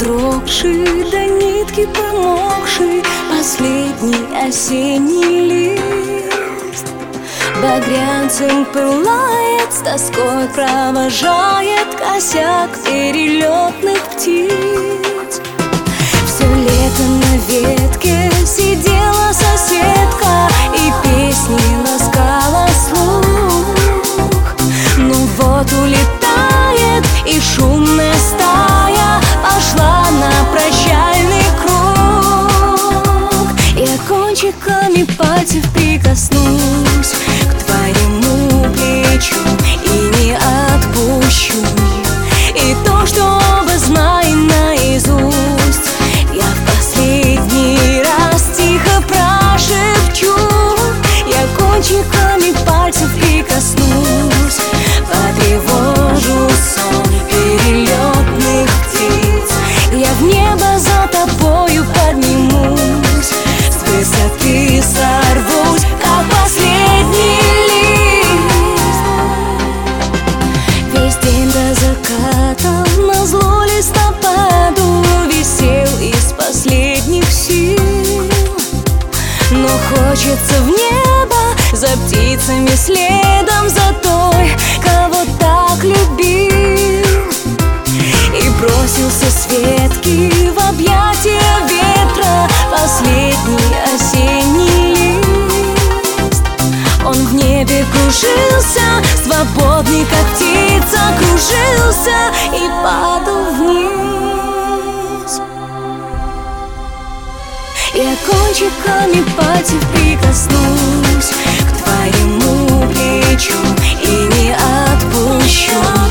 продрогший, до нитки промокший последний осенний лист. Багрянцем пылает, с тоской провожает косяк перелетных птиц. Все лето на ветке сидела соседка и песни ласкала слух. Ну вот улетает, и шумная стая пошла на прощальный круг. Я кончиками пальцев прикоснусь к твоему плечу и не отпущу. И то, что вы знаем наизусть, я в последний раз тихо прошепчу. Я кончиками пальцев прикоснусь, потревожу сон перелетных птиц. Я в небо за тобою поднимусь, с высоты сорвусь, как последний лист. Весь день до заката назло листопаду висел из последних сил. Но хочется в небо за птицами следом, за той, кого так любил. И бросился с ветки в объятия ветра последний осенний лист. Он в небе кружился, свободный, как птица, кружился и падал вниз. Я кончиками пальцев прикоснусь к твоему плечу и не отпущу.